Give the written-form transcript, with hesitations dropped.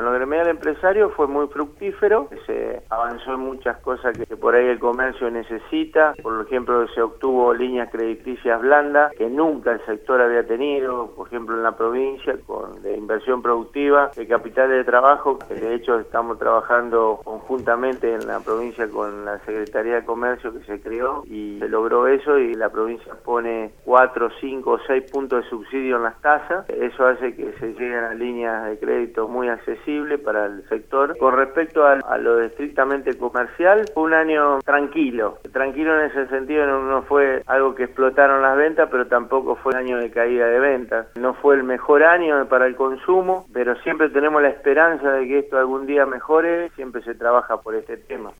En lo gremial empresario fue muy fructífero, se avanzó en muchas cosas que por ahí el comercio necesita. Por ejemplo, se obtuvo líneas crediticias blandas que nunca el sector había tenido, por ejemplo en la provincia, de inversión productiva, de capital de trabajo, que de hecho estamos trabajando conjuntamente en la provincia con la Secretaría de Comercio que se creó y se logró eso, y la provincia pone 4, 5 o 6 puntos de subsidio en las tasas. Eso hace que se lleguen a líneas de crédito muy accesibles para el sector. Con respecto a lo de estrictamente comercial, fue un año tranquilo en ese sentido. No fue algo que explotaron las ventas, pero tampoco fue un año de caída de ventas. No fue el mejor año para el consumo, pero siempre tenemos la esperanza de que esto algún día mejore. Siempre se trabaja por este tema.